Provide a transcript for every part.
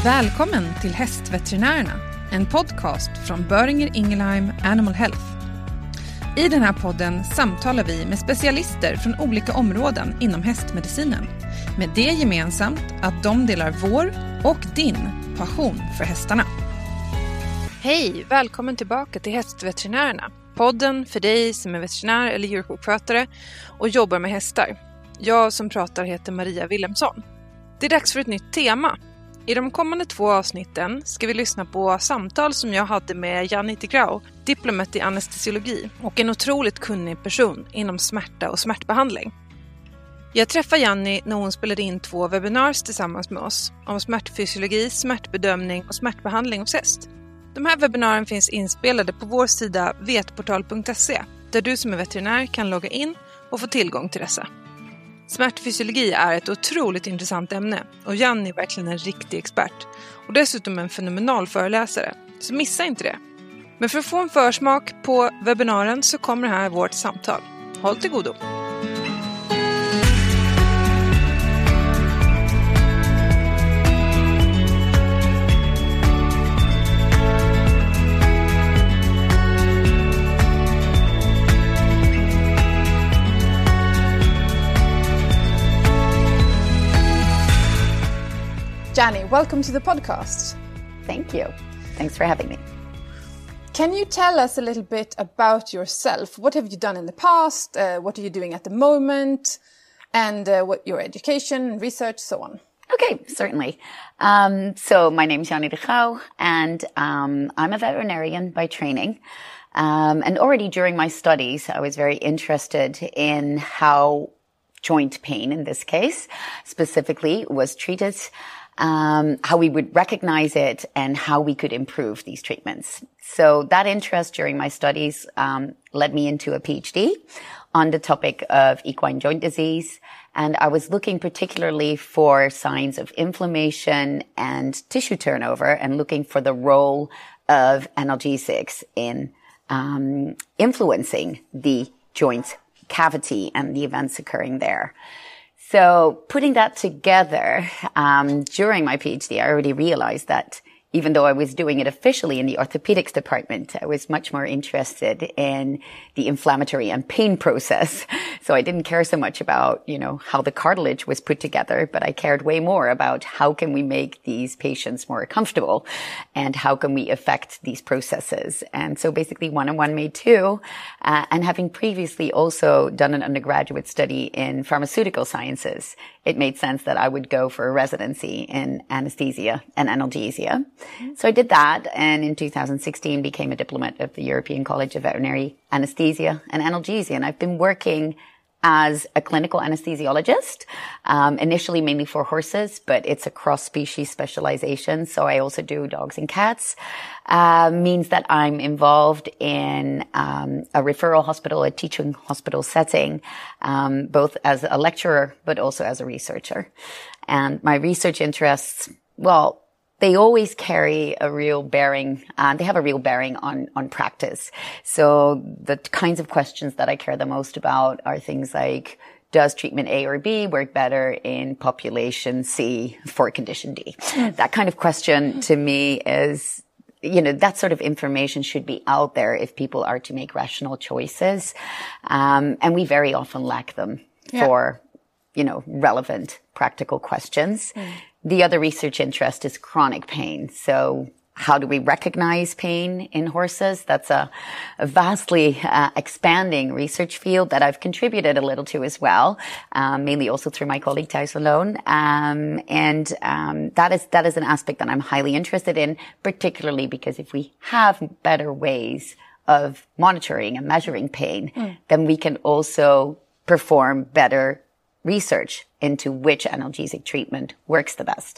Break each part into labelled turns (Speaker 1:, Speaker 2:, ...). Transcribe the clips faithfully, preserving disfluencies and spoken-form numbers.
Speaker 1: Välkommen till Hästveterinärerna, en podcast från Boehringer Ingelheim Animal Health. I den här podden samtalar vi med specialister från olika områden inom hästmedicinen. Med det gemensamt att de delar vår och din passion för hästarna. Hej, välkommen tillbaka till Hästveterinärerna. Podden för dig som är veterinär eller djursjukskötare och jobbar med hästar. Jag som pratar heter Maria Wilhelmsson. Det är dags för ett nytt tema. I de kommande två avsnitten ska vi lyssna på samtal som jag hade med Janni de Grau, diplomat i anestesiologi och en otroligt kunnig person inom smärta och smärtbehandling. Jag träffade Janni när hon spelade in två webinars tillsammans med oss om smärtfysiologi, smärtbedömning och smärtbehandling hos häst. De här webinaren finns inspelade på vår sida vetportal punkt se där du som är veterinär kan logga in och få tillgång till dessa. Smärtfysiologi är ett otroligt intressant ämne och Janni är verkligen en riktig expert och dessutom en fenomenal föreläsare, så missa inte det. Men för att få en försmak på webbinaren så kommer här vårt samtal. Håll till godo! Janni, welcome to the podcast.
Speaker 2: Thank you. Thanks for having me.
Speaker 1: Can you tell us a little bit about yourself? What have you done in the past? Uh, what are you doing at the moment? And uh, what your education, research, so on.
Speaker 2: Okay, certainly. Um, so my name is Janni de Grau, and um, I'm a veterinarian by training. Um, and already during my studies, I was very interested in how joint pain, in this case, specifically, was treated. Um, how we would recognize it and how we could improve these treatments. So that interest during my studies um, led me into a PhD on the topic of equine joint disease. And I was looking particularly for signs of inflammation and tissue turnover and looking for the role of analgesics in um, influencing the joint cavity and the events occurring there. So putting that together, um, during my PhD, I already realized that even though I was doing it officially in the orthopedics department, I was much more interested in the inflammatory and pain process. So I didn't care so much about, you know, how the cartilage was put together, but I cared way more about how can we make these patients more comfortable and how can we affect these processes. And so basically one and one made two. Uh, and having previously also done an undergraduate study in pharmaceutical sciences, it made sense that I would go for a residency in anesthesia and analgesia. So I did that, and in two thousand sixteen became a diplomat of the European College of Veterinary Anesthesia and Analgesia. And I've been working as a clinical anesthesiologist, um, initially mainly for horses, but it's a cross-species specialization. So I also do dogs and cats. Uh, means that I'm involved in um, a referral hospital, a teaching hospital setting, um, both as a lecturer, but also as a researcher. And my research interests, well, they always carry a real bearing, uh, they have a real bearing on, on practice. So the kinds of questions that I care the most about are things like, does treatment A or B work better in population C for condition D? Mm. That kind of question to me is, you know, that sort of information should be out there if people are to make rational choices. Um, and we very often lack them yeah. for, you know, relevant practical questions. Mm. The other research interest is chronic pain. So how do we recognize pain in horses? That's a, a vastly uh, expanding research field that I've contributed a little to as well, um, mainly also through my colleague Thijs Malone. Um, and um, that is that is an aspect that I'm highly interested in, particularly because if we have better ways of monitoring and measuring pain, mm. then we can also perform better research into which analgesic treatment works the best.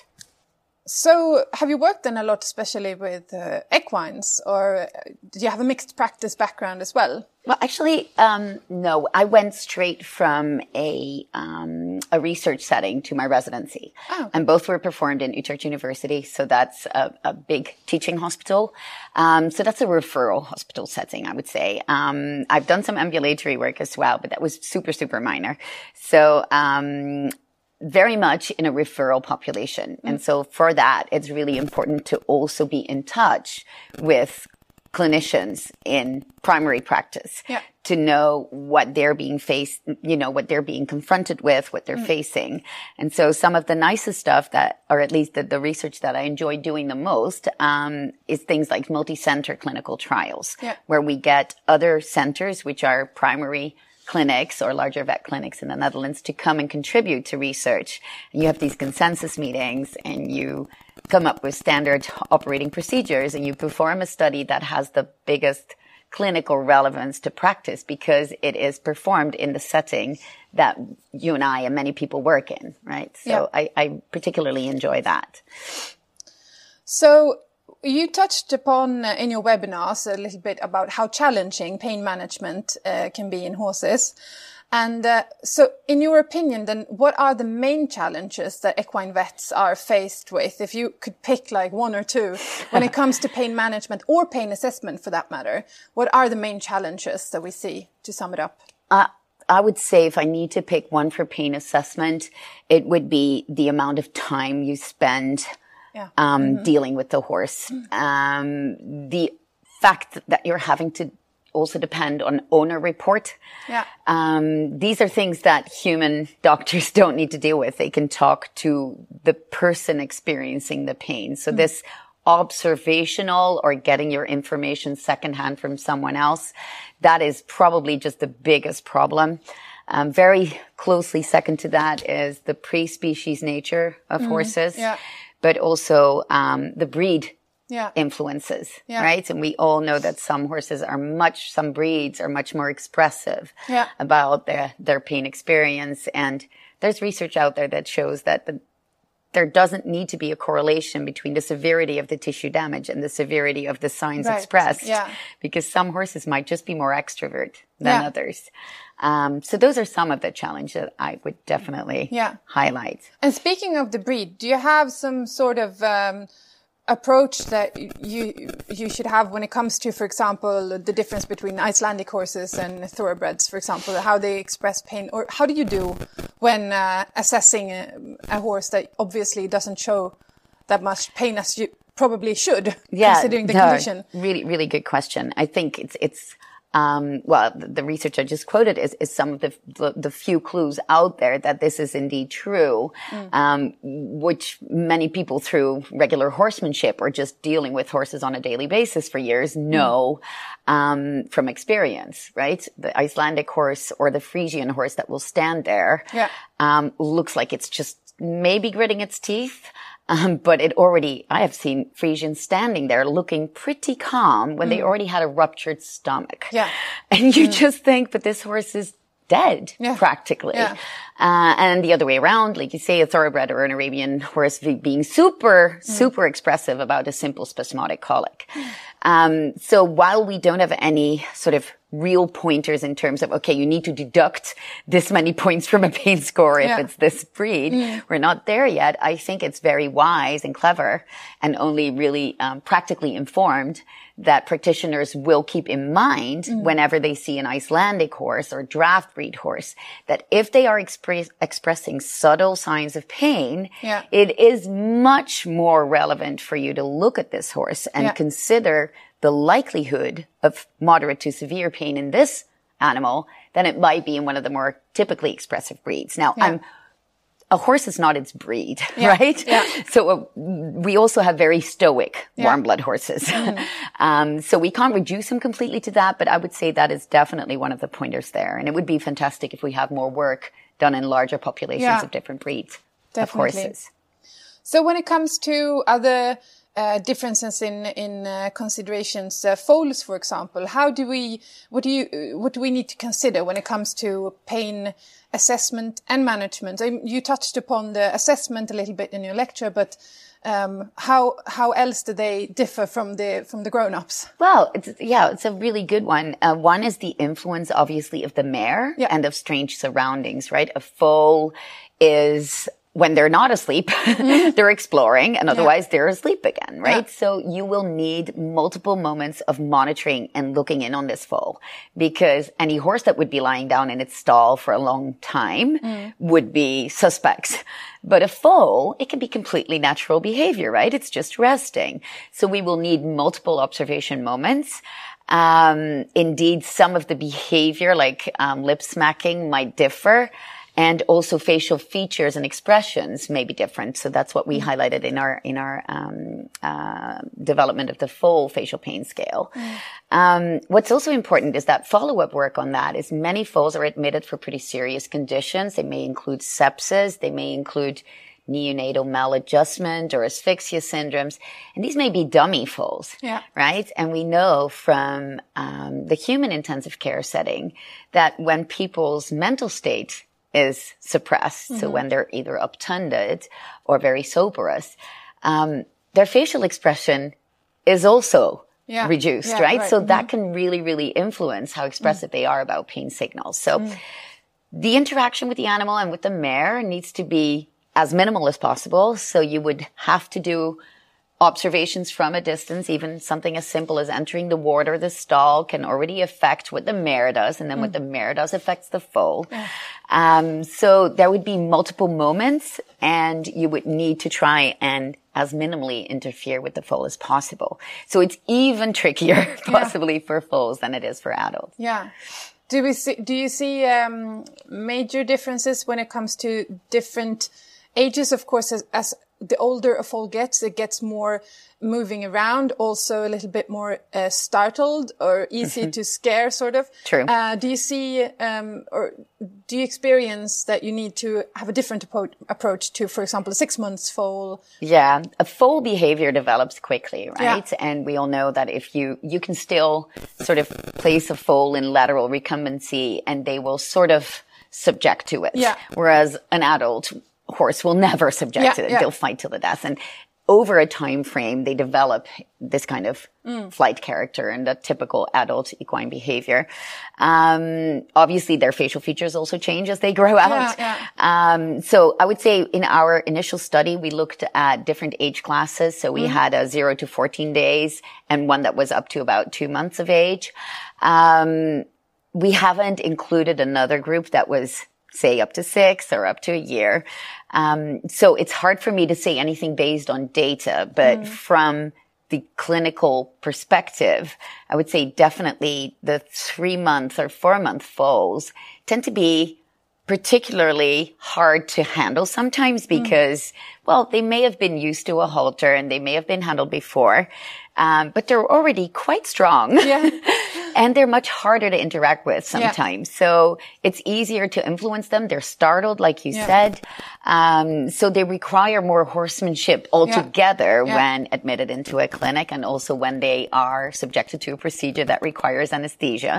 Speaker 1: So have you worked then a lot, especially with uh, equines, or do you have a mixed practice background as well?
Speaker 2: Well, actually, um, no. I went straight from a um, a research setting to my residency. Oh. And both were performed in Utrecht University, so that's a, a big teaching hospital. Um, so that's a referral hospital setting, I would say. Um, I've done some ambulatory work as well, but that was super, super minor. So um very much in a referral population. Mm. And so for that, it's really important to also be in touch with clinicians in primary practice yeah. to know what they're being faced, you know, what they're being confronted with, what they're mm. facing. And so some of the nicest stuff that, or at least the, the research that I enjoy doing the most, um, is things like multi-center clinical trials, yeah. where we get other centers, which are primary clinics or larger vet clinics in the Netherlands, to come and contribute to research. And you have these consensus meetings and you come up with standard operating procedures and you perform a study that has the biggest clinical relevance to practice because it is performed in the setting that you and I and many people work in, right? So yeah. I, I particularly enjoy that.
Speaker 1: So you touched upon uh, in your webinars a little bit about how challenging pain management uh, can be in horses. And uh, so in your opinion, then what are the main challenges that equine vets are faced with? If you could pick like one or two when it comes to pain management or pain assessment for that matter, what are the main challenges that we see, to sum it up?
Speaker 2: Uh, I would say if I need to pick one for pain assessment, it would be the amount of time you spend Yeah. Um, mm-hmm. dealing with the horse. Um, the fact that you're having to also depend on owner report. Yeah. Um, these are things that human doctors don't need to deal with. They can talk to the person experiencing the pain. So mm. this observational or getting your information secondhand from someone else, that is probably just the biggest problem. Um, very closely second to that is the pre-species nature of mm. horses. Yeah. But also um, the breed yeah. influences, yeah. right? And we all know that some horses are much, some breeds are much more expressive yeah. about their, their pain experience. And there's research out there that shows that the, there doesn't need to be a correlation between the severity of the tissue damage and the severity of the signs right. expressed. Yeah. Because some horses might just be more extrovert than yeah. others. Um, so those are some of the challenges that I would definitely yeah. highlight.
Speaker 1: And speaking of the breed, do you have some sort of um, approach that you you should have when it comes to, for example, the difference between Icelandic horses and thoroughbreds, for example, how they express pain? Or how do you do when uh, assessing a, a horse that obviously doesn't show that much pain as you probably should, yeah, considering the no, condition?
Speaker 2: Really, really good question. I think it's it's... Um, well, the research I just quoted is, is some of the, the, the few clues out there that this is indeed true, mm. um, which many people through regular horsemanship or just dealing with horses on a daily basis for years know, mm. um, from experience, right? The Icelandic horse or the Frisian horse that will stand there, yeah. um, looks like it's just maybe gritting its teeth. Um, but it already, I have seen Frisians standing there looking pretty calm when mm. they already had a ruptured stomach. Yeah. And you mm. just think, but this horse is dead, yeah. practically. Yeah. Uh, and the other way around, like you say, a thoroughbred or an Arabian horse being super, mm. super expressive about a simple spasmodic colic. Mm. Um, so while we don't have any sort of real pointers in terms of, okay, you need to deduct this many points from a pain score if yeah. it's this breed. Mm. We're not there yet. I think it's very wise and clever and only really um, practically informed that practitioners will keep in mind mm. whenever they see an Icelandic horse or draft breed horse, that if they are expre- expressing subtle signs of pain, yeah. it is much more relevant for you to look at this horse and yeah. consider the likelihood of moderate to severe pain in this animal than it might be in one of the more typically expressive breeds. Now, yeah. I'm, a horse is not its breed, yeah. right? Yeah. So uh, we also have very stoic yeah. warm blood horses. Mm. um, so we can't reduce them completely to that, but I would say that is definitely one of the pointers there. And it would be fantastic if we have more work done in larger populations yeah. of different breeds definitely. Of horses.
Speaker 1: So when it comes to other Uh, differences in in uh, considerations, uh, foals, for example, how do we, what do you, uh, what do we need to consider when it comes to pain assessment and management? I, you touched upon the assessment a little bit in your lecture, but um, how how else do they differ from the from the grown-ups?
Speaker 2: Well, it's, yeah, it's a really good one. Uh, one is the influence, obviously, of the mare yeah. and of strange surroundings, right? A foal is when they're not asleep, they're exploring, and otherwise yeah. they're asleep again, right? Yeah. So you will need multiple moments of monitoring and looking in on this foal, because any horse that would be lying down in its stall for a long time mm. would be suspects. But a foal, it can be completely natural behavior, right? It's just resting. So we will need multiple observation moments. Um, indeed, some of the behavior, like um, lip smacking, might differ. And also facial features and expressions may be different. So that's what we mm. highlighted in our, in our, um, uh, development of the full facial pain scale. Mm. Um, what's also important is that follow-up work on that is many foals are admitted for pretty serious conditions. They may include sepsis. They may include neonatal maladjustment or asphyxia syndromes. And these may be dummy foals, yeah. right? And we know from, um, the human intensive care setting that when people's mental state is suppressed. Mm-hmm. So when they're either obtunded or very soberous, um, their facial expression is also yeah. reduced, yeah, right? right? So mm-hmm. that can really, really influence how expressive mm-hmm. they are about pain signals. So mm-hmm. the interaction with the animal and with the mare needs to be as minimal as possible. So you would have to do observations from a distance. Even something as simple as entering the ward or the stall can already affect what the mare does, and then mm. what the mare does affects the foal. Yeah. Um, so there would be multiple moments, and you would need to try and as minimally interfere with the foal as possible. So it's even trickier possibly yeah. for foals than it is for adults.
Speaker 1: Yeah. Do we see, do you see um, major differences when it comes to different ages? Of course, as, as the older a foal gets, it gets more moving around, also a little bit more uh, startled or easy mm-hmm. to scare, sort of.
Speaker 2: True.
Speaker 1: Uh, do you see, um, or do you experience that you need to have a different appro- approach to, for example, a six months foal?
Speaker 2: Yeah, a foal behavior develops quickly, right? Yeah. And we all know that if you, you can still sort of place a foal in lateral recumbency and they will sort of subject to it.
Speaker 1: Yeah.
Speaker 2: Whereas an adult horse will never subject yeah, to it. Yeah. They'll fight till the death. And over a time frame, they develop this kind of mm. flight character and a typical adult equine behavior. Um, obviously their facial features also change as they grow out.
Speaker 1: Yeah, yeah.
Speaker 2: Um, so I would say in our initial study, we looked at different age classes. So we mm. had a zero to fourteen days and one that was up to about two months of age. Um, we haven't included another group that was, say, up to six or up to a year. Um, so it's hard for me to say anything based on data, but mm. from the clinical perspective, I would say definitely the three month or four month foals tend to be particularly hard to handle sometimes because, mm. well, they may have been used to a halter and they may have been handled before. Um, but they're already quite strong.
Speaker 1: Yeah.
Speaker 2: And they're much harder to interact with sometimes. Yeah. So it's easier to influence them. They're startled, like you yeah. said. Um, so they require more horsemanship altogether yeah. Yeah. when admitted into a clinic and also when they are subjected to a procedure that requires anesthesia.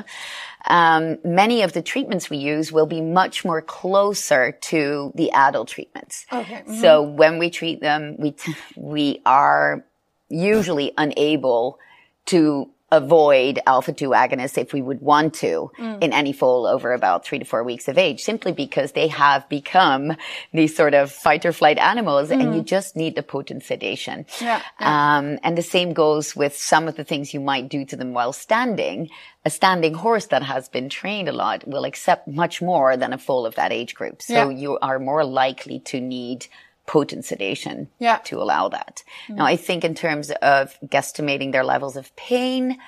Speaker 2: Um, many of the treatments we use will be much more closer to the adult treatments.
Speaker 1: Okay. Mm-hmm.
Speaker 2: So when we treat them, we, t- we are usually unable to avoid alpha two agonists if we would want to mm. in any foal over about three to four weeks of age, simply because they have become these sort of fight or flight animals mm. and you just need the potent sedation.
Speaker 1: Yeah, yeah.
Speaker 2: Um, and the same goes with some of the things you might do to them while standing. A standing horse that has been trained a lot will accept much more than a foal of that age group. So yeah. you are more likely to need potent sedation
Speaker 1: yeah.
Speaker 2: to allow that. Mm. Now, I think in terms of guesstimating their levels of pain,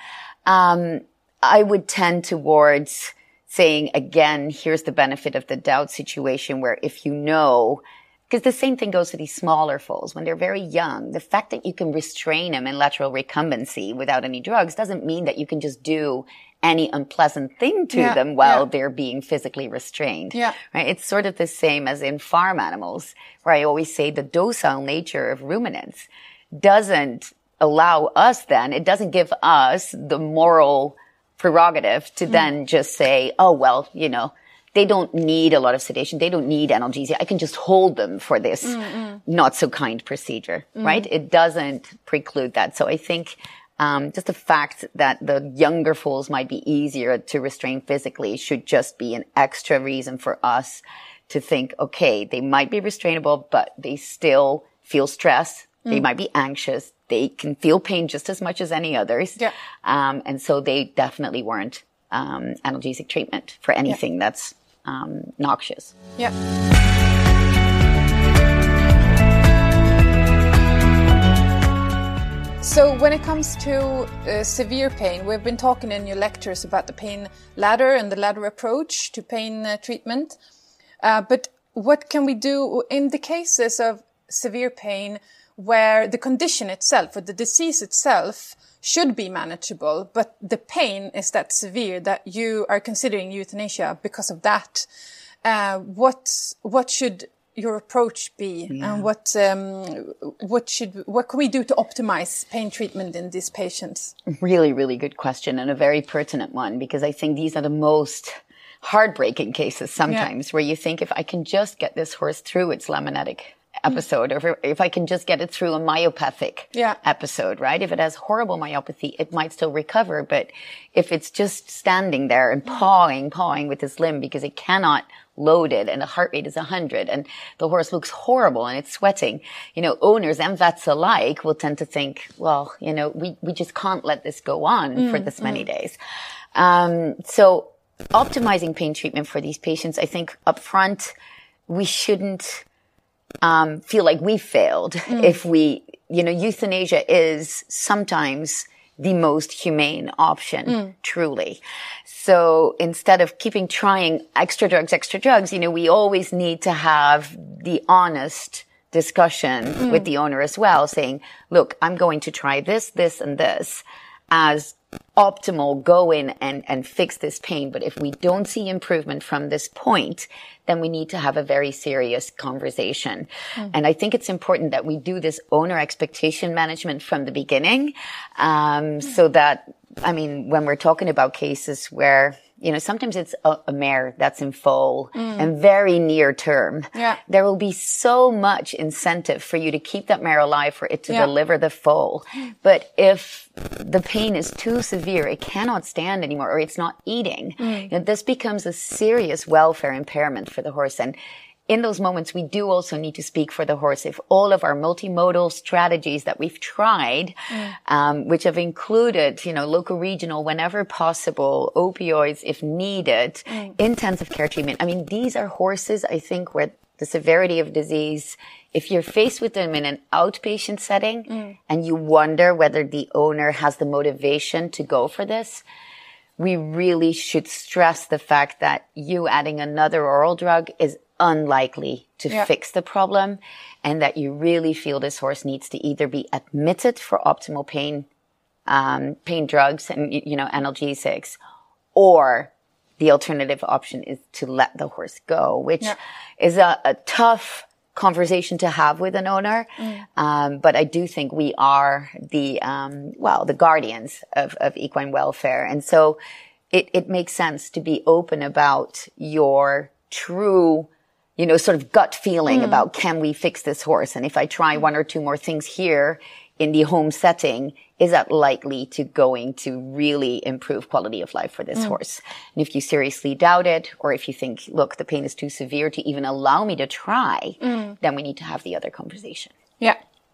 Speaker 2: um, I would tend towards saying, again, here's the benefit of the doubt situation where if you know, because the same thing goes for these smaller foals. When they're very young, the fact that you can restrain them in lateral recumbency without any drugs doesn't mean that you can just do any unpleasant thing to
Speaker 1: yeah,
Speaker 2: them while
Speaker 1: yeah.
Speaker 2: they're being physically restrained.
Speaker 1: Yeah.
Speaker 2: Right? It's sort of the same as in farm animals, where I always say the docile nature of ruminants doesn't allow us then, it doesn't give us the moral prerogative to mm. then just say, oh, well, you know, they don't need a lot of sedation. They don't need analgesia. I can just hold them for this Mm-mm. not so kind procedure, mm. right? It doesn't preclude that. So I think Um, just the fact that the younger foals might be easier to restrain physically should just be an extra reason for us to think, okay, they might be restrainable, but they still feel stress. Mm. They might be anxious. They can feel pain just as much as any others.
Speaker 1: Yeah.
Speaker 2: Um, and so they definitely weren't um, analgesic treatment for anything yeah. that's um, noxious.
Speaker 1: Yeah. So when it comes to uh, severe pain, we've been talking in your lectures about the pain ladder and the ladder approach to pain uh, treatment. Uh, but what can we do in the cases of severe pain where the condition itself or the disease itself should be manageable, but the pain is that severe that you are considering euthanasia because of that? Uh, what what should your approach be, yeah. and what um, what should what can we do to optimize pain treatment in these patients?
Speaker 2: Really, really good question, and a very pertinent one, because I think these are the most heartbreaking cases sometimes, yeah. where you think, if I can just get this horse through its laminitic episode, mm. or if, if I can just get it through a myopathic yeah. episode, right? If it has horrible myopathy, it might still recover, but if it's just standing there and pawing, pawing with this limb because it cannot load it and the heart rate is one hundred and the horse looks horrible and it's sweating, you know, owners and vets alike will tend to think, well, you know, we, we just can't let this go on mm. for this many mm. days. Um, so optimizing pain treatment for these patients, I think up front, we shouldn't um, feel like we failed mm. if we, you know, euthanasia is sometimes the most humane option, mm. truly. So instead of keeping trying extra drugs, extra drugs, you know, we always need to have the honest discussion mm. with the owner as well, saying, look, I'm going to try this, this, and this as optimal. Go in and, and fix this pain. But if we don't see improvement from this point, then we need to have a very serious conversation. Mm. And I think it's important that we do this owner expectation management from the beginning, um, mm. so that, I mean, when we're talking about cases where, you know, sometimes it's a, a mare that's in foal mm. and very near term. Yeah. There will be so much incentive for you to keep that mare alive for it to yeah. deliver the foal. But if the pain is too severe, it cannot stand anymore, or it's not eating, mm. you know, this becomes a serious welfare impairment for the horse. And in those moments, we do also need to speak for the horse. If all of our multimodal strategies that we've tried, mm. um, which have included, you know, local, regional, whenever possible, opioids if needed, mm. intensive care treatment. I mean, these are horses, I think, where the severity of disease, if you're faced with them in an outpatient setting mm. and you wonder whether the owner has the motivation to go for this, we really should stress the fact that you adding another oral drug is unlikely to yeah. fix the problem, and that you really feel this horse needs to either be admitted for optimal pain, um, pain drugs and, you know, analgesics, or the alternative option is to let the horse go, which yeah. is a, a tough conversation to have with an owner. Mm. Um, but I do think we are the, um, well, the guardians of, of equine welfare. And so it, it makes sense to be open about your true, you know, sort of gut feeling mm. about, can we fix this horse? And if I try one or two more things here in the home setting, is that likely to going to really improve quality of life for this mm. horse? And if you seriously doubt it, or if you think, look, the pain is too severe to even allow me to try, mm. then we need to have the other conversation.
Speaker 1: Yeah.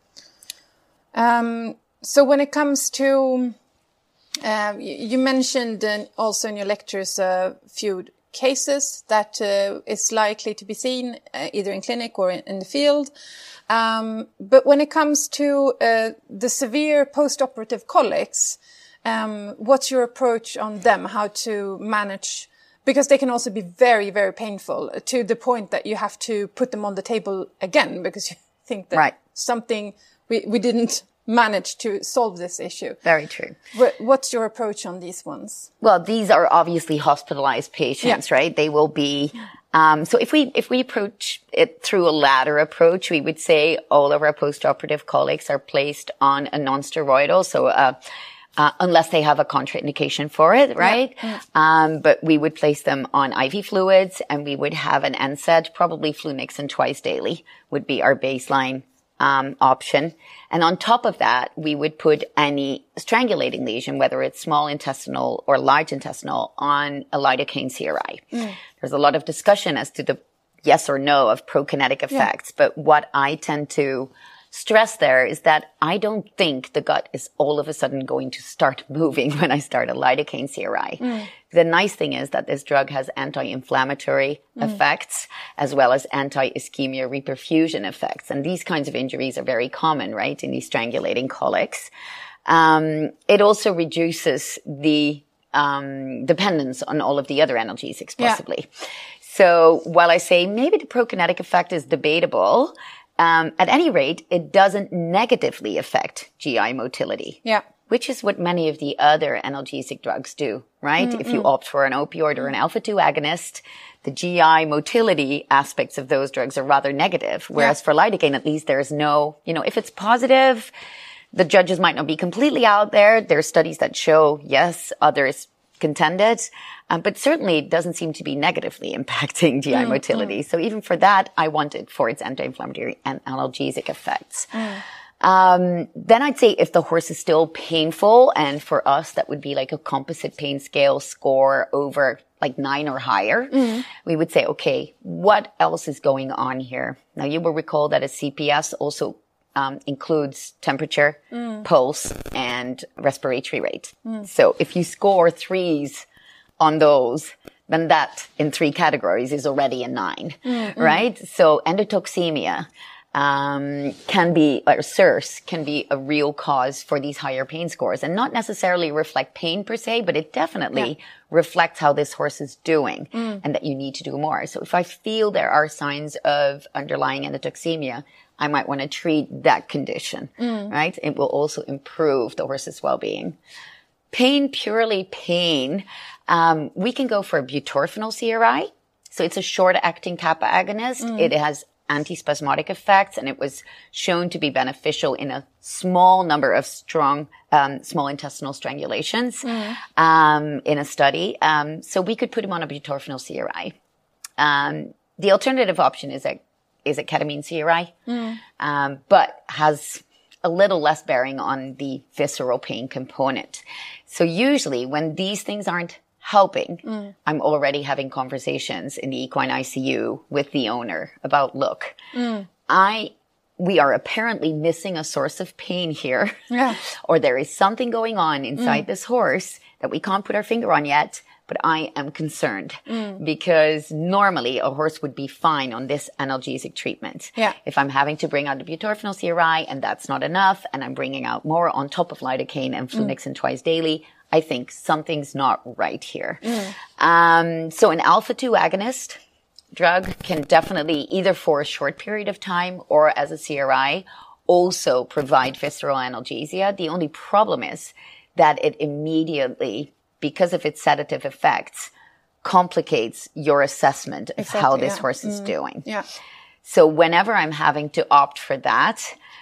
Speaker 1: Um, so when it comes to, uh, you mentioned uh, also in your lectures a few cases that uh, is likely to be seen uh, either in clinic or in, in the field. Um, but when it comes to uh, the severe post-operative colics, um, what's your approach on them? How to manage? Because they can also be very, very painful to the point that you have to put them on the table again because you think that right. something we, we didn't manage to solve this issue.
Speaker 2: Very true.
Speaker 1: What's your approach on these ones?
Speaker 2: Well, these are obviously hospitalized patients, yeah. right? They will be, um, so if we, if we approach it through a ladder approach, we would say all of our post-operative colics are placed on a non-steroidal. So, uh, uh, unless they have a contraindication for it, right? Yeah. Um, but we would place them on I V fluids, and we would have an N SAID, probably flunixin twice daily would be our baseline Um, option. And on top of that, we would put any strangulating lesion, whether it's small intestinal or large intestinal, on a lidocaine C R I. Mm. There's a lot of discussion as to the yes or no of prokinetic effects. Yeah. But what I tend to stress there is that I don't think the gut is all of a sudden going to start moving when I start a lidocaine C R I. Mm. The nice thing is that this drug has anti-inflammatory mm. effects as well as anti-ischemia reperfusion effects. And these kinds of injuries are very common, right, in these strangulating colics. Um, it also reduces the um, dependence on all of the other analgesics possibly. Yeah. So while I say maybe the prokinetic effect is debatable, Um, at any rate, it doesn't negatively affect G I motility. Yeah. Which is what many of the other analgesic drugs do, right? Mm-mm. If you opt for an opioid or an alpha two agonist, the G I motility aspects of those drugs are rather negative. Whereas yeah. for lidocaine, at least there's no, you know, if it's positive, the judges might not be completely out there. There are studies that show, yes, others contended. Um, but certainly it doesn't seem to be negatively impacting G I mm, motility. Mm. So even for that, I want it for its anti-inflammatory and analgesic effects. Mm. Um, then I'd say if the horse is still painful, and for us, that would be like a composite pain scale score over like nine or higher, mm. we would say, okay, what else is going on here? Now you will recall that a C P S also Um, includes temperature, mm. pulse, and respiratory rate. Mm. So if you score threes on those, then that in three categories is already a nine, mm-hmm. right? So endotoxemia um, can be, or S I R S can be a real cause for these higher pain scores, and not necessarily reflect pain per se, but it definitely yeah. reflects how this horse is doing mm. and that you need to do more. So if I feel there are signs of underlying endotoxemia, I might want to treat that condition, mm. right? It will also improve the horse's well-being. Pain, purely pain, um, we can go for a butorphanol C R I. So it's a short-acting kappa agonist. Mm. It has antispasmodic effects, and it was shown to be beneficial in a small number of strong um, small intestinal strangulations mm. um, in a study. Um, so we could put him on a butorphanol C R I. Um, the alternative option is a is a ketamine C R I, mm. um, but has a little less bearing on the visceral pain component. So usually when these things aren't helping, mm. I'm already having conversations in the equine I C U with the owner about, look, mm. I, we are apparently missing a source of pain here, yeah. or there is something going on inside mm. this horse that we can't put our finger on yet. But I am concerned mm. because normally a horse would be fine on this analgesic treatment. Yeah. If I'm having to bring out the butorphanol C R I and that's not enough, and I'm bringing out more on top of lidocaine and flunixin mm. twice daily, I think something's not right here. Mm. Um, so an alpha two agonist drug can definitely, either for a short period of time or as a C R I, also provide visceral analgesia. The only problem is that it immediately, because of its sedative effects, complicates your assessment of exactly, how this yeah. horse is mm, doing. Yeah. So whenever I'm having to opt for that,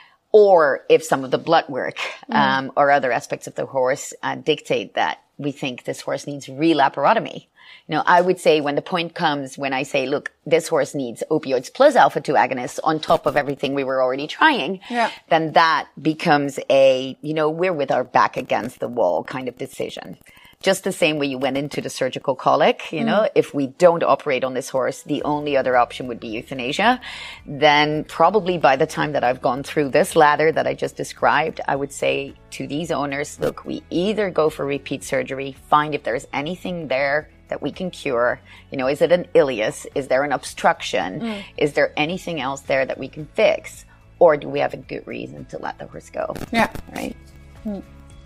Speaker 2: or if some of the blood work mm. um, or other aspects of the horse uh, dictate that we think this horse needs re-laparotomy, you know, I would say when the point comes when I say, look, this horse needs opioids plus alpha two agonists on top of everything we were already trying, yeah. then that becomes a, you know, we're with our back against the wall kind of decision. Just the same way you went into the surgical colic, you know, mm. if we don't operate on this horse, the only other option would be euthanasia. Then probably by the time that I've gone through this ladder that I just described, I would say to these owners, look, we either go for repeat surgery, find if there's anything there that we can cure. You know, is it an ileus? Is there an obstruction? Mm. Is there anything else there that we can fix? Or do we have a good reason to let the horse go? Yeah. Right?
Speaker 1: Mm.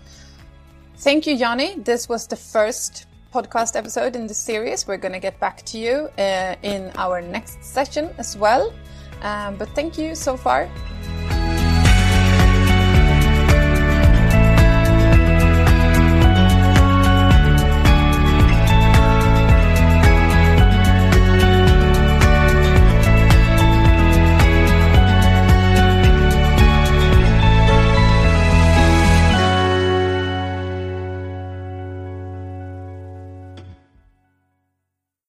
Speaker 1: Thank you, Jonni. This was the first podcast episode in the series. We're going to get back to you uh, in our next session as well. Um, but thank you so far.